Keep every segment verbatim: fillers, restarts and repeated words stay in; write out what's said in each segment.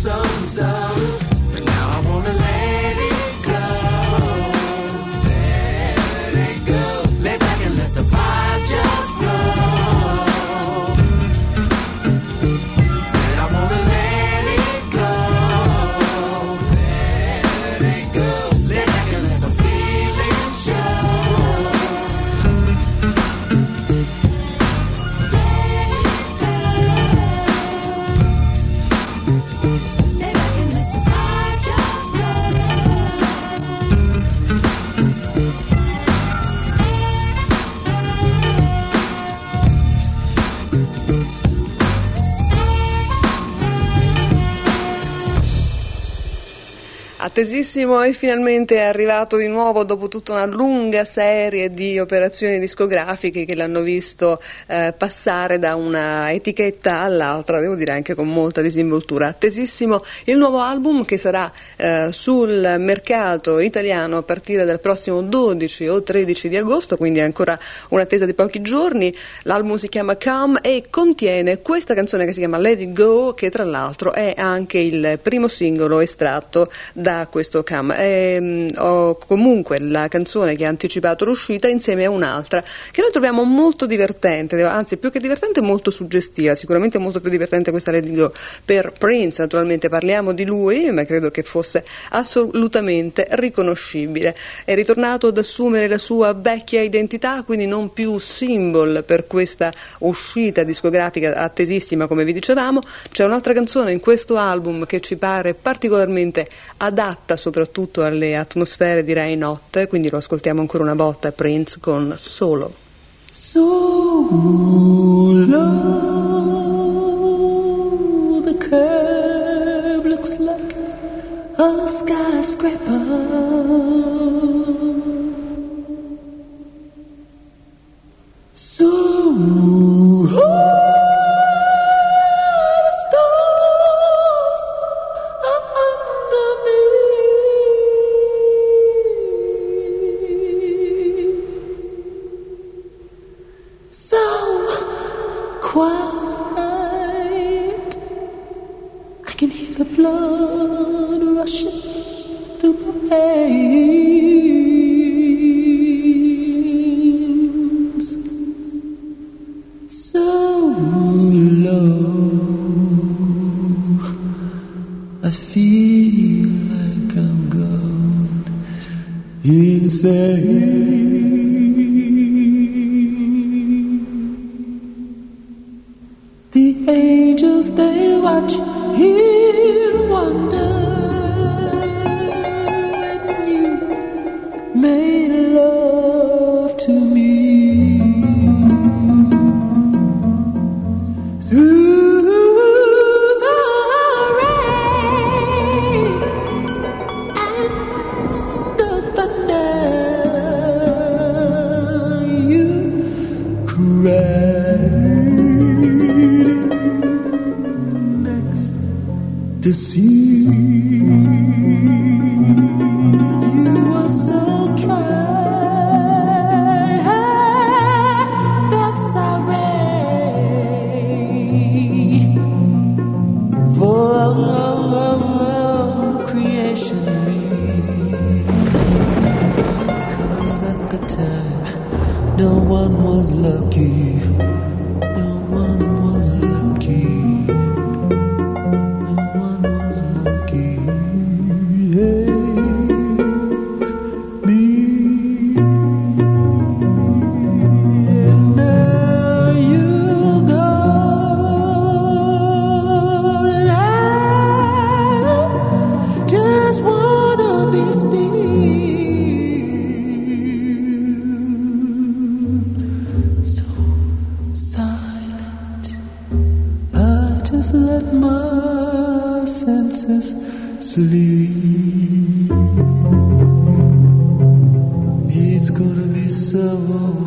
some, some. But now I wanna let it go. Let it go. Lay back and let the fire just roll. Said I wanna let it go. Let it go. Lay back and let the feeling show. Attesissimo e finalmente è arrivato di nuovo dopo tutta una lunga serie di operazioni discografiche che l'hanno visto eh, passare da una etichetta all'altra, devo dire anche con molta disinvoltura. Attesissimo il nuovo album che sarà eh, sul mercato italiano a partire dal prossimo dodici o tredici di agosto, quindi è ancora un'attesa di pochi giorni. L'album si chiama Come e contiene questa canzone che si chiama Let It Go, che tra l'altro è anche il primo singolo estratto da questo Come. E, ho comunque la canzone che ha anticipato l'uscita insieme a un'altra che noi troviamo molto divertente, anzi più che divertente molto suggestiva, sicuramente molto più divertente questa Let It Go per Prince. Naturalmente parliamo di lui, ma credo che fosse assolutamente riconoscibile. È ritornato ad assumere la sua vecchia identità, quindi non più symbol per questa uscita discografica attesissima, come vi dicevamo. C'è un'altra canzone in questo album che ci pare particolarmente adatta soprattutto alle atmosfere, direi, notte, quindi lo ascoltiamo ancora una volta, Prince con Solo. Solo, the curve looks like a skyscraper. Solo. Quiet, I can hear the blood rushing through my veins. So low, I feel like I'm gone insane. The angels, they watch, hear, wonder when you made love to me. Through the rain and the thunder, you cried. To see you were so kind, that's sorry for all creation. 'Cause at the time, no one was lucky. No one was lucky. Let my senses sleep. It's gonna be so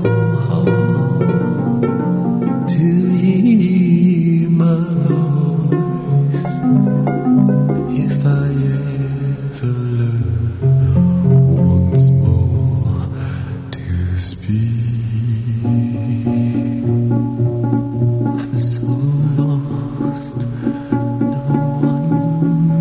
hard to hear my voice if I ever learn once more to speak. I'm so lost. No one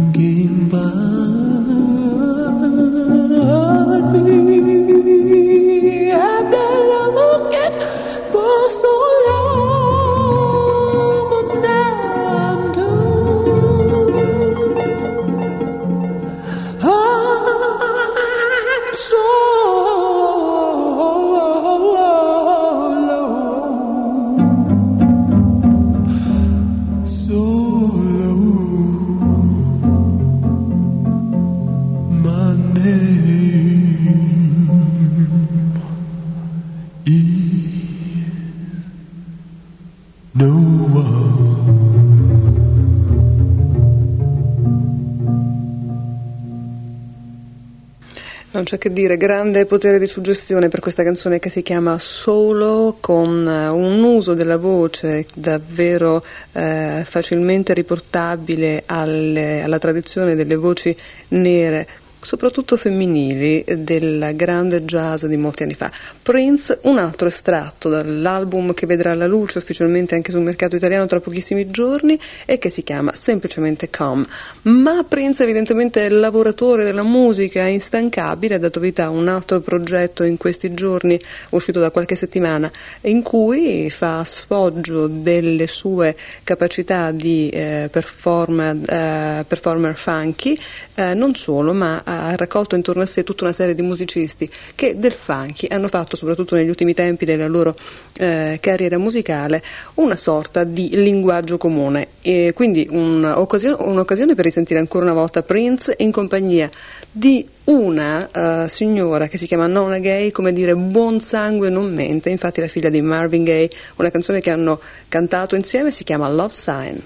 Non c'è che dire, grande potere di suggestione per questa canzone che si chiama Solo, con un uso della voce davvero eh, facilmente riportabile alle, alla tradizione delle voci nere, soprattutto femminili, del grande jazz di molti anni fa. Prince, un altro estratto dall'album che vedrà la luce ufficialmente anche sul mercato italiano tra pochissimi giorni e che si chiama semplicemente Come. Ma Prince evidentemente è lavoratore della musica, instancabile, ha dato vita a un altro progetto in questi giorni, uscito da qualche settimana, in cui fa sfoggio delle sue capacità di eh, performer, eh, performer funky, eh, non solo, ma ha raccolto intorno a sé tutta una serie di musicisti che del funky hanno fatto, soprattutto negli ultimi tempi della loro eh, carriera musicale, una sorta di linguaggio comune, e quindi un'occasione, un'occasione per risentire ancora una volta Prince in compagnia di una uh, signora che si chiama Nona Gay, come dire buon sangue non mente, infatti la figlia di Marvin Gaye. Una canzone che hanno cantato insieme si chiama Love Sign.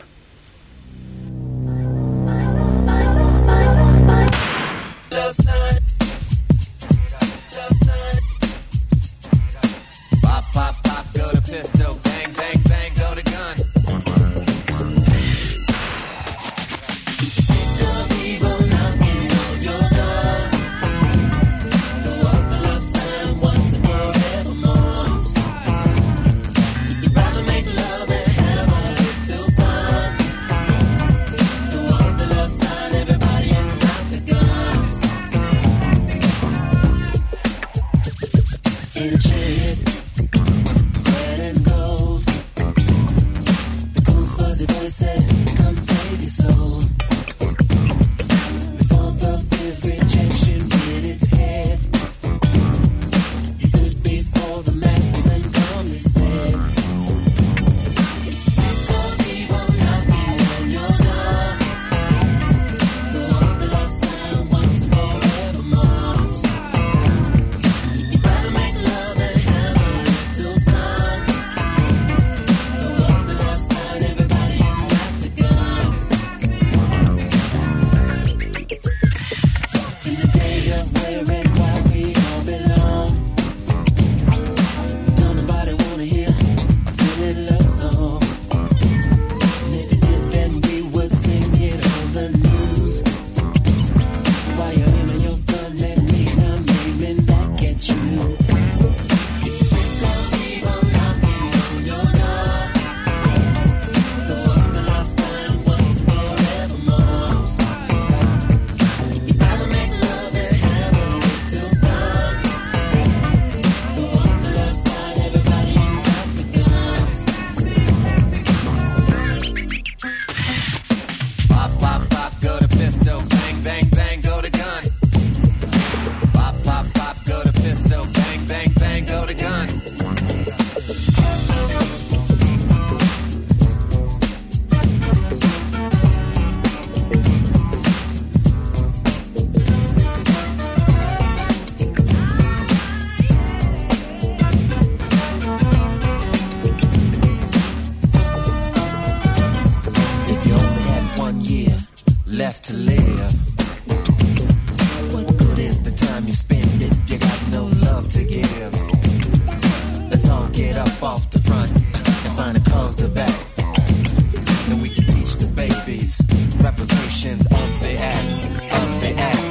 Love sign. Love sign. Pop, pop, pop, go to pistol. Bang, bang, bang, go to gun. Love evil knocking on your door. Throw up the love sign once and forevermore. You'd rather make love and have a little fun. Throw up the love sign, everybody, and knock the gun. In a chariot, red and gold, the cool fuzzy voice said, come save your soul. Before the fifth rejection reared its head, he stood before the masses and calmly said, sick of people knocking on your door. Throw up the love sign once and forevermore. You'd rather make love and have a little fun. Throw up the love sign, everybody, and knock the guns. In the day of where and why we all belong, don't nobody wanna hear a silly love song. And if it did, then we would sing it on the news. While you're aiming your gun at me and I'm aiming back at you. Sick of people knocking on your door. Throw up the love sign once and forevermore. You'd rather make love and have a little fun. Throw up the love sign, everybody, and knock the guns. Pop, pop, pop, go to pistol. Bang, bang, bang, go to gun. Pop, pop, pop, go to pistol. Bang, bang, bang, go to gun. If you only had one year left to live, what good is the time you spend if you got no love to give? Let's all get up off the front and find a cause to back. Then we can teach the babies replications of the act, of the act.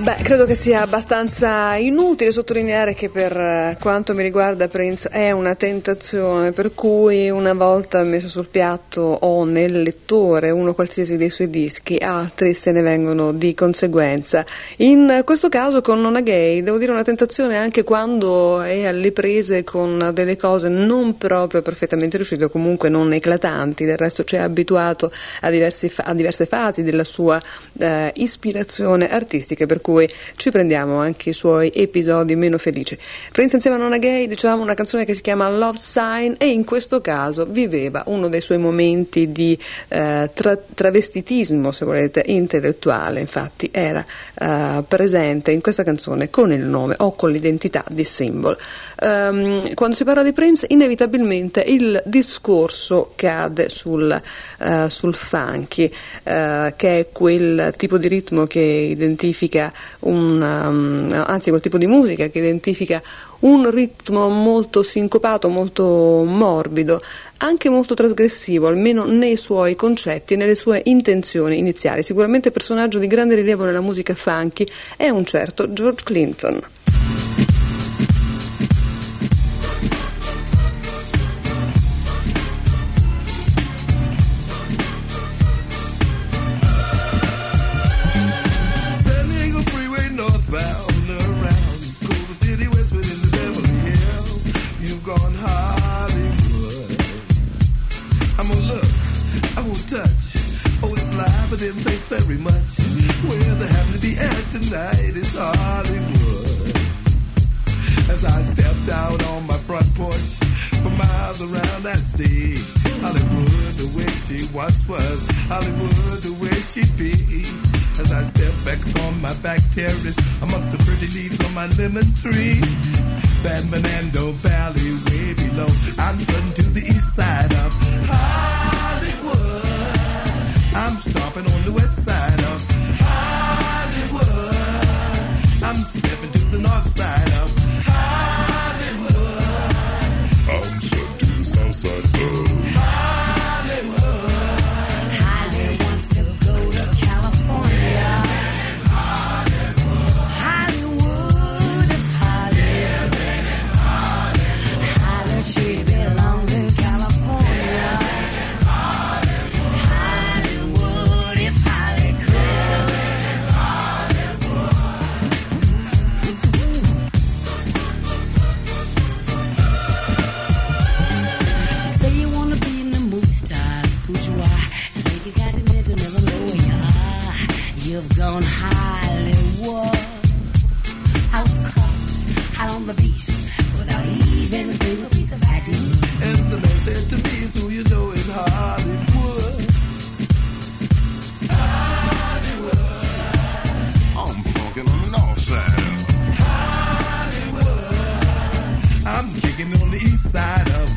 Beh, credo che sia abbastanza inutile sottolineare che per quanto mi riguarda Prince è una tentazione, per cui una volta messo sul piatto o nel lettore uno qualsiasi dei suoi dischi, altri se ne vengono di conseguenza. In questo caso con Nona Gay devo dire una tentazione anche quando è alle prese con delle cose non proprio perfettamente riuscite o comunque non eclatanti, del resto ci ha abituato a, diversi, a diverse fasi della sua eh, ispirazione artistica, per cui ci prendiamo anche i suoi episodi meno felici. Prince insieme a Nona Gay, dicevamo, una canzone che si chiama Love Sign, e in questo caso viveva uno dei suoi momenti di eh, tra- travestitismo, se volete, intellettuale. Infatti era eh, presente in questa canzone con il nome o con l'identità di Symbol. Um, quando si parla di Prince inevitabilmente il discorso cade sul, uh, sul funky, uh, che è quel tipo di ritmo che identifica un, um, anzi quel tipo di musica che identifica un ritmo molto sincopato, molto morbido, anche molto trasgressivo, almeno nei suoi concetti e nelle sue intenzioni iniziali. Sicuramente personaggio di grande rilievo nella musica funky è un certo George Clinton. Didn't think very much where they happen to be at tonight is Hollywood. As I stepped out on my front porch, for miles around I see Hollywood the way she once was, Hollywood the way she be. As I step back on my back terrace amongst the pretty leaves on my lemon tree, San Fernando Valley way below, I'm heading to the east side of Hollywood. I'm stomping on the west side of Hollywood. I'm stepping to the north side of Hollywood. I'm stepping to the south side of Hollywood. Hollywood wants to go to California. Hollywood. Hollywood is Hollywood. Hollywood, she belongs in California. You've gone Hollywood. I was caught out on the beach without even a single piece of I D. And the man said to me, so you know in Hollywood. Hollywood. I'm funkin' on the north side. Hollywood. I'm kicking on the east side of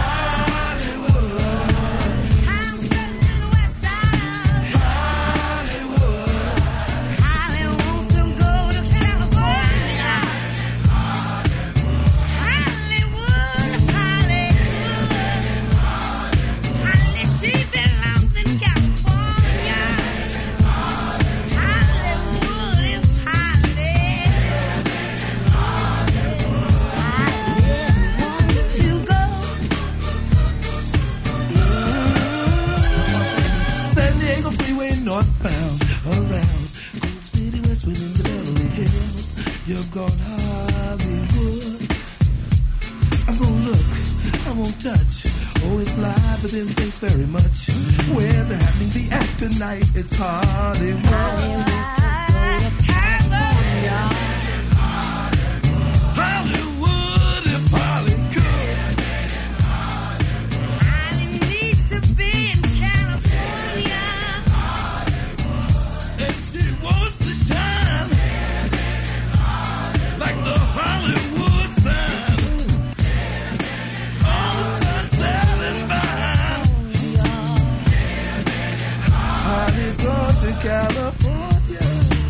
northbound, around Grove City, Westwood, in the Beverly Hills. You've gone Hollywood. I'm gonna look, I won't touch. Oh, it's live, but then thanks very much. Where they're having the act tonight, it's Hollywood. Hollywood wants to go to California. Hollywood, if Holly could. Holly needs to be in California. And she wants to shine like the Hollywood sign. All the selling fine. Holly's going to California.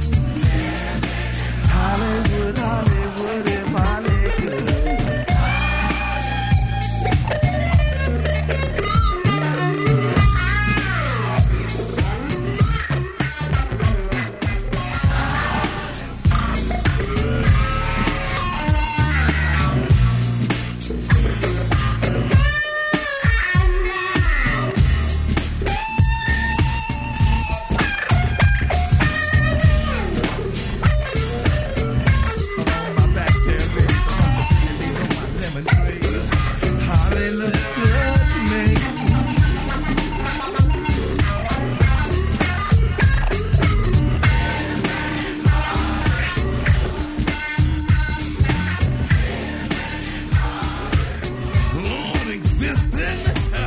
existing.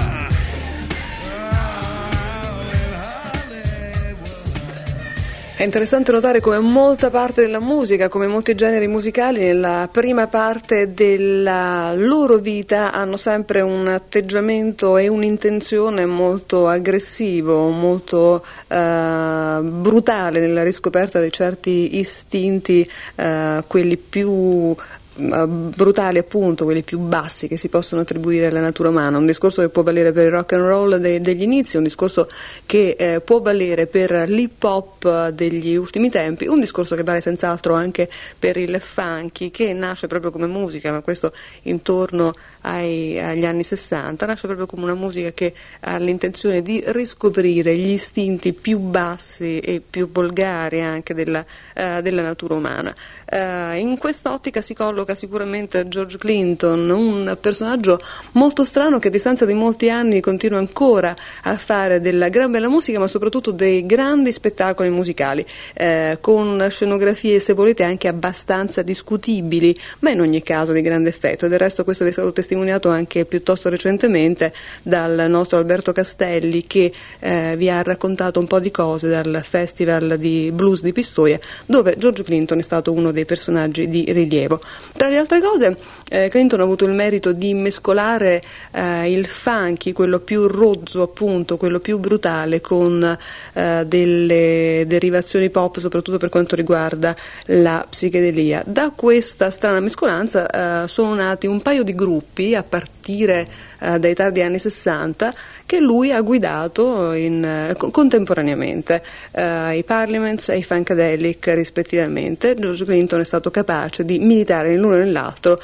È interessante notare come molta parte della musica, come molti generi musicali, nella prima parte della loro vita hanno sempre un atteggiamento e un'intenzione molto aggressivo, molto eh, brutale nella riscoperta di certi istinti, eh, quelli più brutali, appunto, quelli più bassi che si possono attribuire alla natura umana. Un discorso che può valere per il rock and roll de- degli inizi, un discorso che eh, può valere per l'hip hop degli ultimi tempi, un discorso che vale senz'altro anche per il funky, che nasce proprio come musica, ma questo intorno ai, agli anni sessanta, nasce proprio come una musica che ha l'intenzione di riscoprire gli istinti più bassi e più volgari anche della, uh, della natura umana. Uh, in quest'ottica si colloca sicuramente George Clinton, un personaggio molto strano che a distanza di molti anni continua ancora a fare della gran bella musica, ma soprattutto dei grandi spettacoli musicali, eh, con scenografie, se volete, anche abbastanza discutibili, ma in ogni caso di grande effetto. E del resto questo vi è stato testimoniato anche piuttosto recentemente dal nostro Alberto Castelli, che eh, vi ha raccontato un po' di cose dal Festival di Blues di Pistoia, dove George Clinton è stato uno dei personaggi di rilievo. Tra le altre cose, eh, Clinton ha avuto il merito di mescolare eh, il funky, quello più rozzo, appunto, quello più brutale, con eh, delle derivazioni pop, soprattutto per quanto riguarda la psichedelia. Da questa strana mescolanza eh, sono nati un paio di gruppi a partire eh, dai tardi anni sessanta, che lui ha guidato in, eh, contemporaneamente, eh, i Parliaments e i Funkadelic rispettivamente. George Clinton è stato capace di militare nell'uno e nell'altro,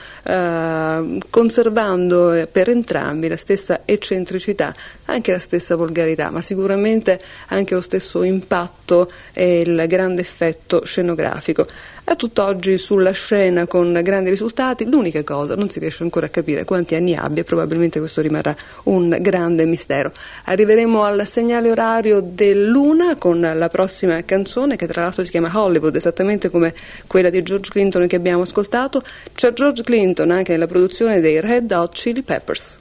eh, conservando per entrambi la stessa eccentricità, anche la stessa volgarità, ma sicuramente anche lo stesso impatto e il grande effetto scenografico. A tutt'oggi sulla scena con grandi risultati, l'unica cosa, non si riesce ancora a capire quanti anni abbia, probabilmente questo rimarrà un grande mistero. Arriveremo al segnale orario dell'una con la prossima canzone, che tra l'altro si chiama Hollywood, esattamente come quella di George Clinton che abbiamo ascoltato. C'è George Clinton anche nella produzione dei Red Hot Chili Peppers.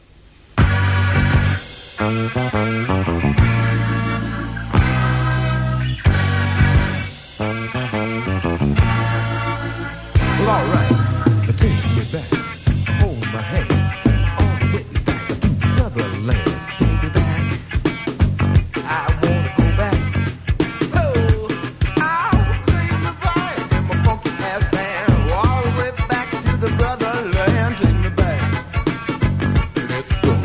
Well, all right, take me back, hold my hand, all the way back to the brotherland. Take me back, I wanna go back. Oh, I'll take me back in my funky ass band, all the way back to the brotherland. Take me back, let's go.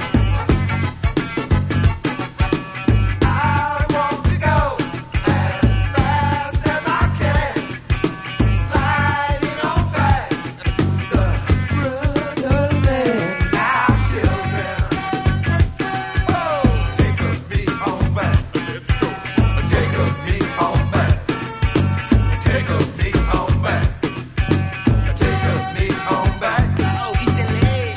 I want to go as fast as I can, sliding on back to the brotherland. Our children, oh, take a me on back, let's go. Take a me on back, take a me on back, take a me on back. Oh, East L A.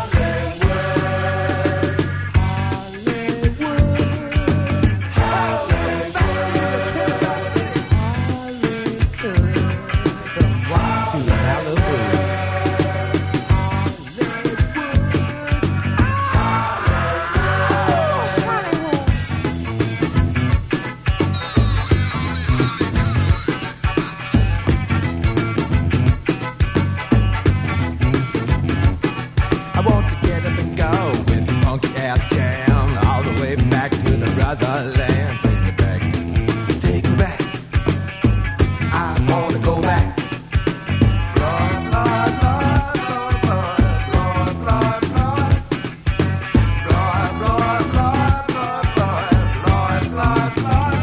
I want to get up and go with the funky ass jam all the way back to the brotherland. Take me back, take me back. I wanna go back. Lord, Lord, Lord, Lord, Lord, Lord, Lord, Lord, Lord, Lord, Lord, Lord, Lord, Lord, Lord.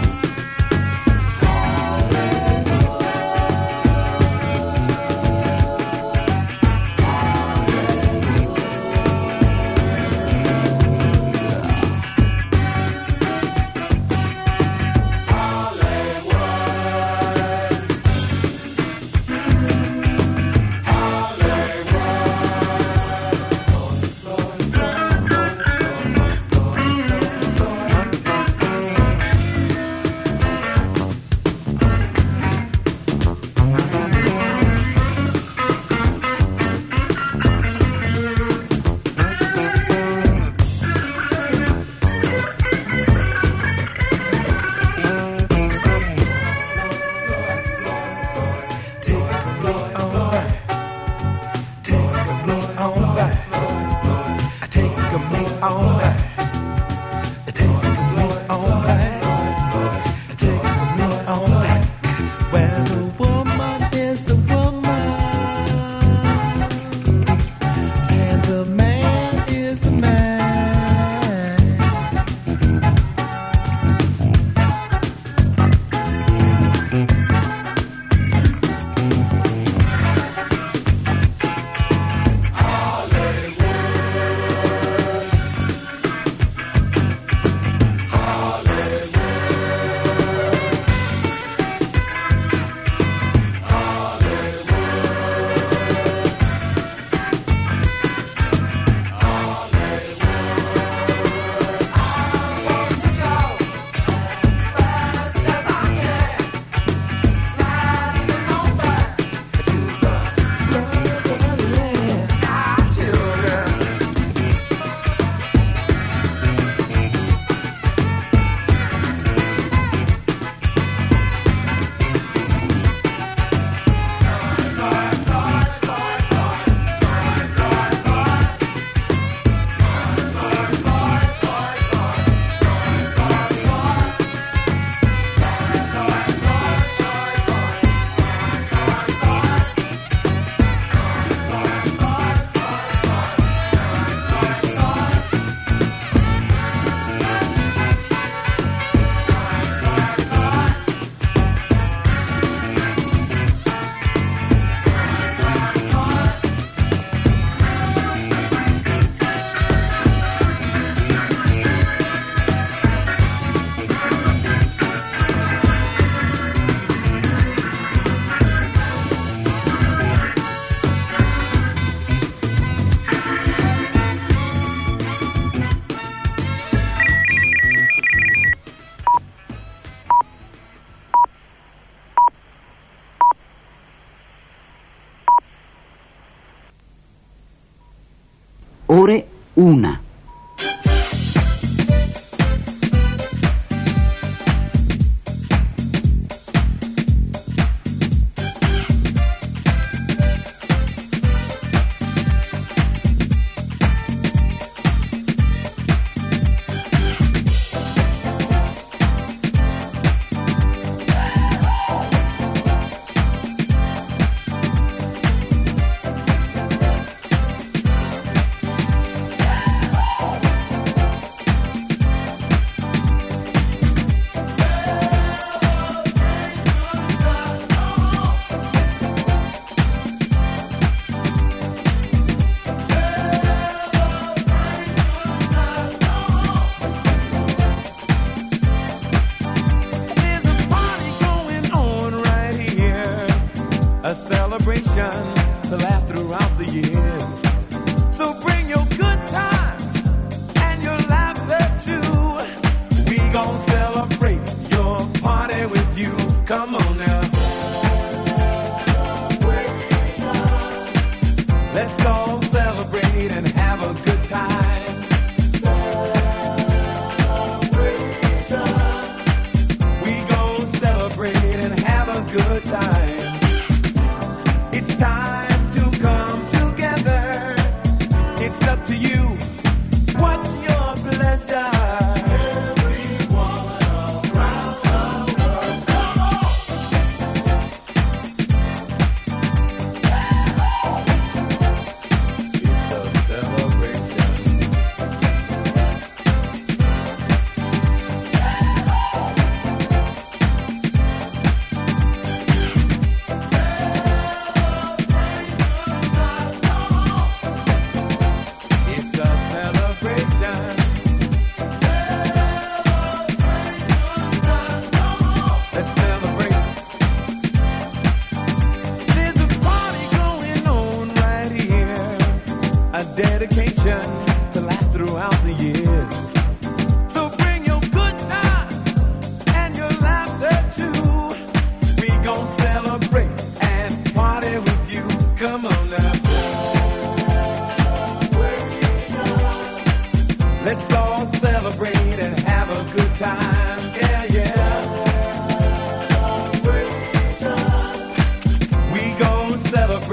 Ore una.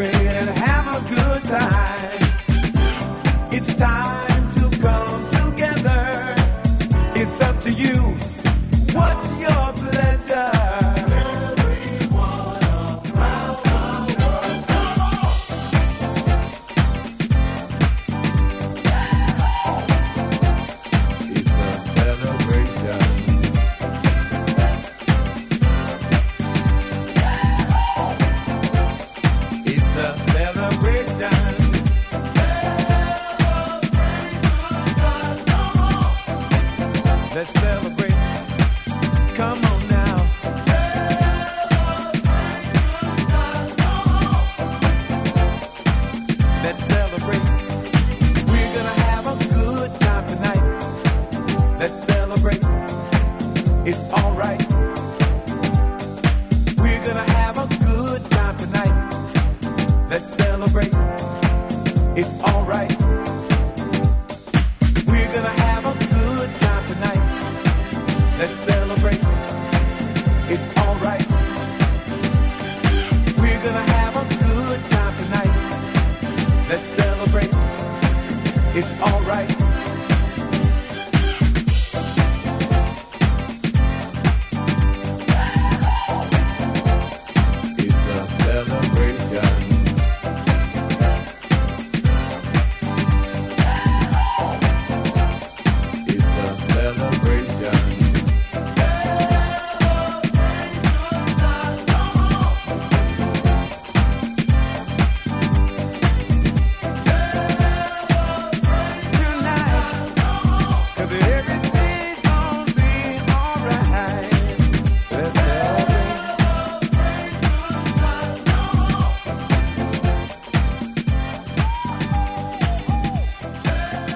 It's time to come together.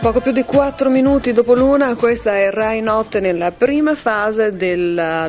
Poco più di quattro minuti dopo l'una, questa è Rai Notte nella prima fase della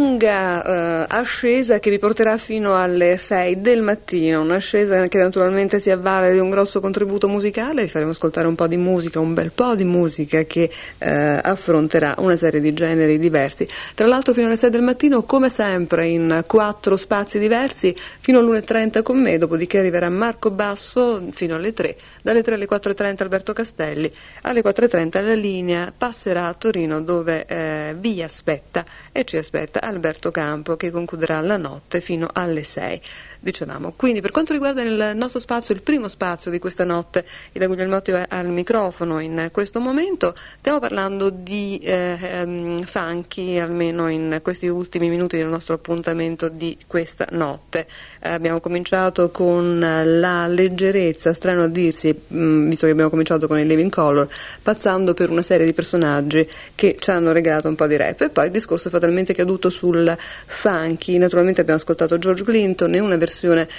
lunga eh, ascesa che vi porterà fino alle sei del mattino, un'ascesa che naturalmente si avvale di un grosso contributo musicale. Vi faremo ascoltare un po' di musica, un bel po' di musica che eh, affronterà una serie di generi diversi. Tra l'altro fino alle sei del mattino, come sempre, in quattro spazi diversi, fino all'una e trenta con me, dopodiché arriverà Marco Basso fino alle tre, dalle tre alle quattro e trenta Alberto Castelli. Alle quattro e trenta la linea passerà a Torino, dove eh, vi aspetta e ci aspetta Alberto Campo, che concluderà la notte fino alle sei. Dicevamo, quindi per quanto riguarda il nostro spazio, il primo spazio di questa notte, Ida Guglielmotti è al microfono in questo momento. Stiamo parlando di eh, um, funky, almeno in questi ultimi minuti del nostro appuntamento di questa notte. Eh, abbiamo cominciato con la leggerezza, strano a dirsi, mh, visto che abbiamo cominciato con il Living Colour, passando per una serie di personaggi che ci hanno regalato un po' di rap, e poi il discorso è fatalmente caduto sul funky. Naturalmente abbiamo ascoltato George Clinton e una versione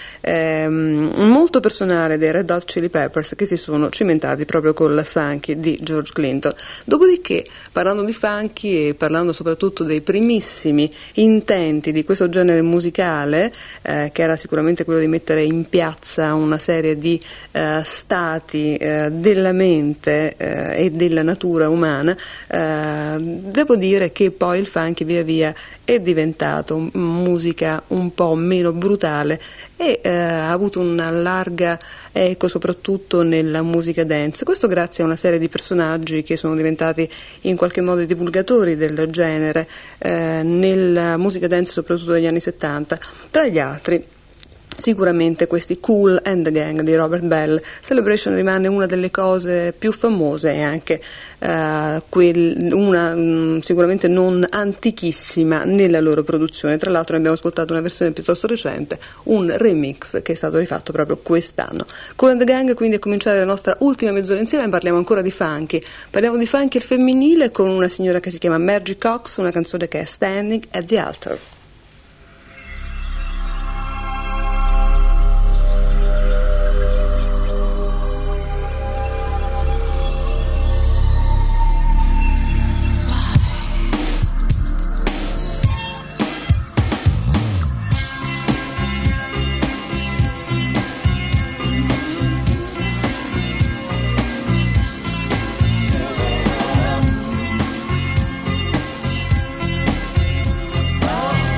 ehm, molto personale dei Red Hot Chili Peppers, che si sono cimentati proprio col funky di George Clinton. Dopodiché, parlando di funky e parlando soprattutto dei primissimi intenti di questo genere musicale, eh, che era sicuramente quello di mettere in piazza una serie di eh, stati eh, della mente eh, e della natura umana, eh, devo dire che poi il funky via via è diventato musica un po' meno brutale e eh, ha avuto una larga eco soprattutto nella musica dance. Questo grazie a una serie di personaggi che sono diventati in qualche modo i divulgatori del genere eh, nella musica dance soprattutto degli anni settanta. Tra gli altri sicuramente questi Kool and the Gang di Robert Bell. Celebration rimane una delle cose più famose e anche uh, quel, una mh, sicuramente non antichissima nella loro produzione. Tra l'altro ne abbiamo ascoltato una versione piuttosto recente, un remix che è stato rifatto proprio quest'anno. Kool and the Gang, quindi, a cominciare la nostra ultima mezz'ora insieme. Parliamo ancora di funky, parliamo di funky al femminile con una signora che si chiama Margie Cox, una canzone che è Standing at the Altar. Oh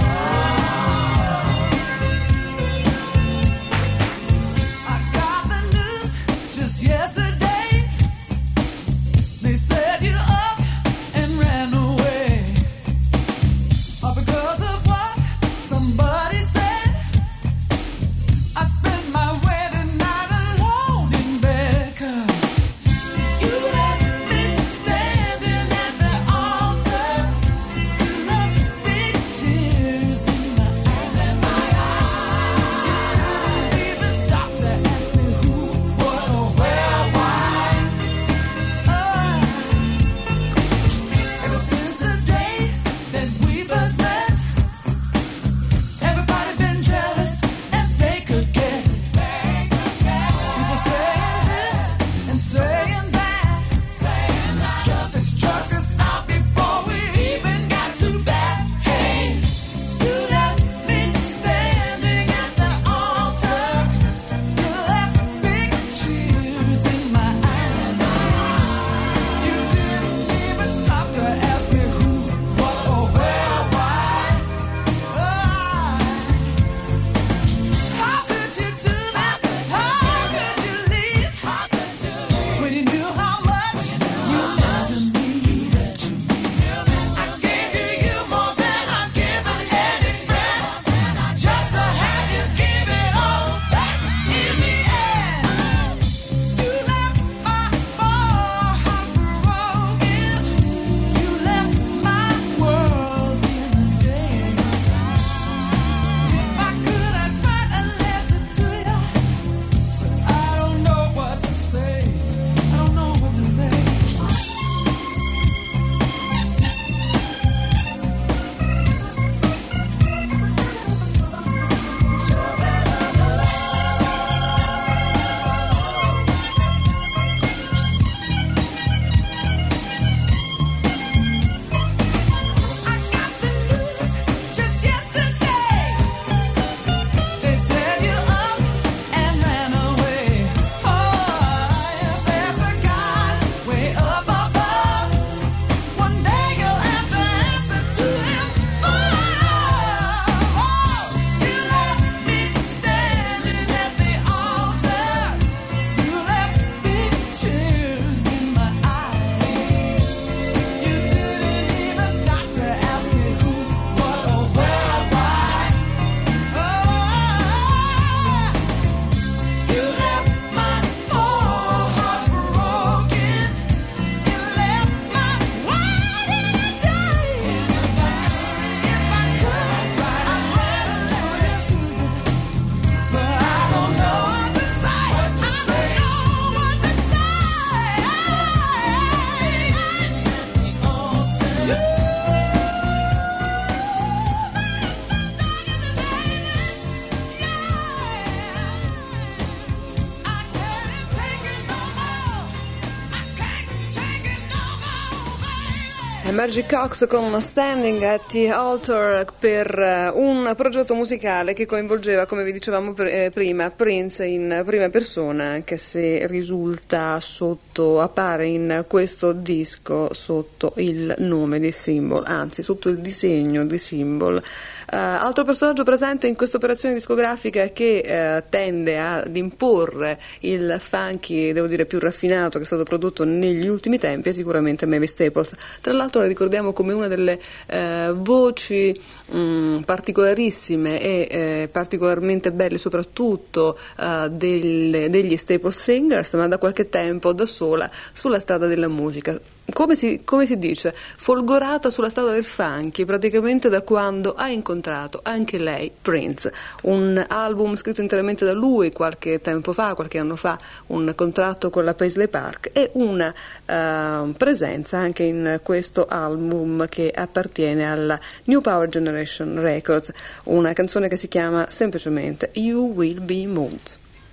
Margie Cox con Standing at the Altar per un progetto musicale che coinvolgeva, come vi dicevamo prima, Prince in prima persona, anche se risulta sotto, appare in questo disco sotto il nome di Symbol, anzi sotto il disegno di Symbol. Uh, altro personaggio presente in questa operazione discografica che uh, tende ad imporre il funky, devo dire più raffinato, che è stato prodotto negli ultimi tempi, è sicuramente Mavis Staples. Tra l'altro la ricordiamo come una delle uh, voci mh, particolarissime e eh, particolarmente belle soprattutto uh, del, degli Staples Singers, ma da qualche tempo da sola sulla strada della musica. Come si, come si dice, folgorata sulla strada del funky praticamente da quando ha incontrato anche lei Prince. Un album scritto interamente da lui qualche tempo fa, qualche anno fa, un contratto con la Paisley Park e una uh, presenza anche in questo album che appartiene alla New Power Generation Records, una canzone che si chiama semplicemente You Will Be Moved.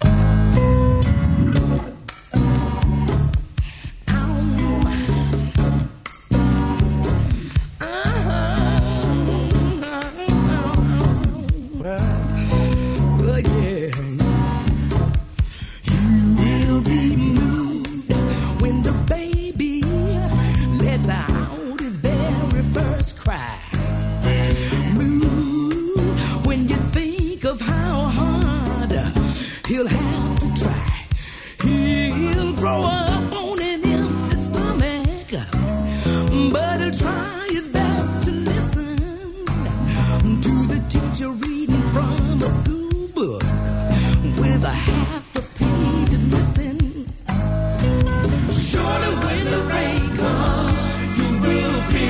He'll have to try. He'll grow up on an empty stomach, but he'll try his best to listen to the teacher reading from a school book with a half the pages missing. Surely when the rain comes, you will be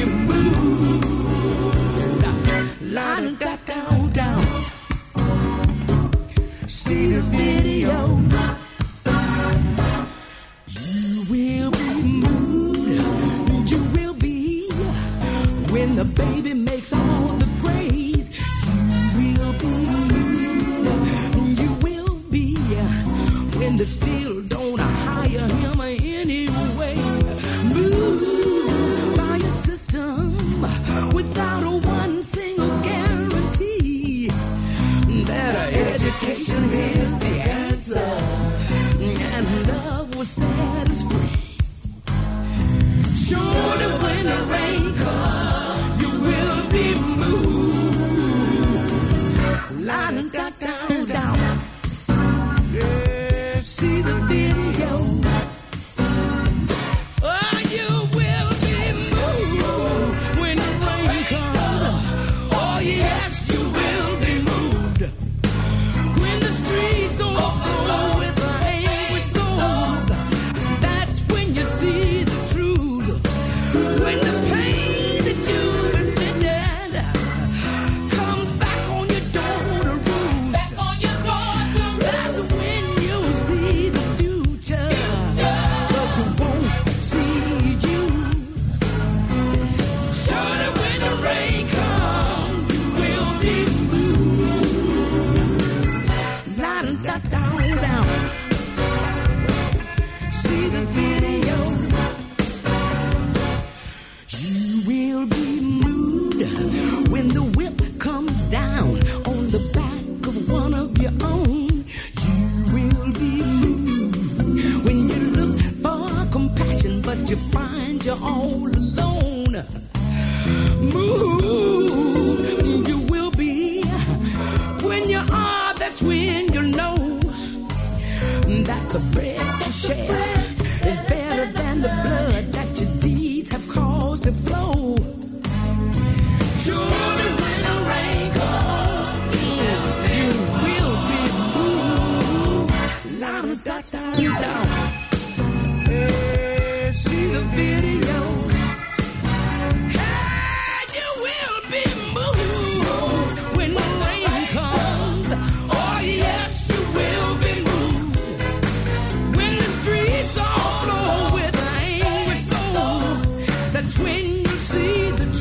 moved. Line that down, down. See the video. You will be moved. You will be when the baby makes all the grades. You will be moved. You will be when they still don't hire him anyway. Moved by a system without a one single guarantee that education is the answer, and love will set us free. Surely when the rain comes, you will be moved. Line that down, down. Yeah, see the video. Oh, you will be moved when the rain comes. Oh, yes, you will be moved. When the streets overflow with angry souls, that's when you see the truth. When the pain that you've inflicted comes back on your door to roost. Back on your door to roost. That's when you see the future, but you won't see you. Surely when the rain comes, you will be moved. Line that down, down. See the video. You will be moved when the whip comes down on the back of one of your own. You will be moved when you look for compassion, but you find you're all alone. Moved, you will be when you are. That's when you know that the bread you share is better than the blood that your deeds have caused to flow. Surely when the rain comes, you will be moved. Line that down, down. Hey, see the video. Hey, you will be moved when the rain comes. Oh, yes, you will be moved. When the streets all flow with angry souls, that's when you see the